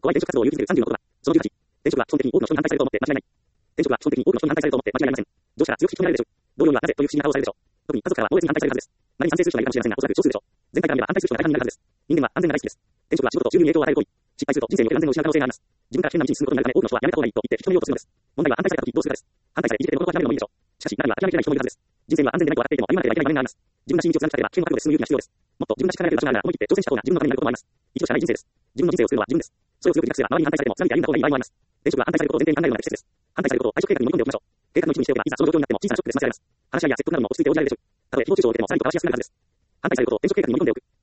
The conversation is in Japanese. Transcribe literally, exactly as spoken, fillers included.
怖い転職活動を勇気づけるさんじゅうの言葉。そのじゅうはち、転職は基本的に多くの人に反対されると思って間違いない。転職は基本的に多くの人に反対されると思って間違いありません。上司から強く引き止められるでしょう。同僚にはなぜという不思議な顔をされるでしょう。特に家族からは猛烈に反対されるはずです。何に賛成する人がいるかもしれませんが、おそらく少数でしょう。前回から見れば反対する人が大半になるはずです。人間は安全が大好きです。転職は仕事と収入に影響を与える行為。失敗すると人生における安全を失う可能性があります。自分から危険な道に進むことになるため多くの人はやめた方がいいと言って引き止めようとするのです。問題は反対された時どうするかです。反対されいじけて物事を諦めるのもいいでしょう。しかし、中には諦めきれない人もいるはずです。人生には安全でないと分かっていても歩まなければいけない場面があります。自分が信じを貫きたければ危険を覚悟で進む勇気が必要です。もっと自分が力が出る場所があれば思い切って挑戦した方が自分のためになることもあります。一度しかない人生です。自分の人生を作るのは自分です。それを強く自覚すれば周りに反対されても貫いて歩んだ方がいい場合もあります。転職は反対されることを前提に考えるのが適切です。反対されることを退職計画に盛り込んでおきましょう。計画の一部にしておけばいざその状況になっても小さなショックで済ませられます。話し合いや説得なども落ち着いて応じられるでしょう。たとえ誹謗中傷を受けてもさらにと話しやすくなるはずです。反対されることを転職計画に盛り込んでおく。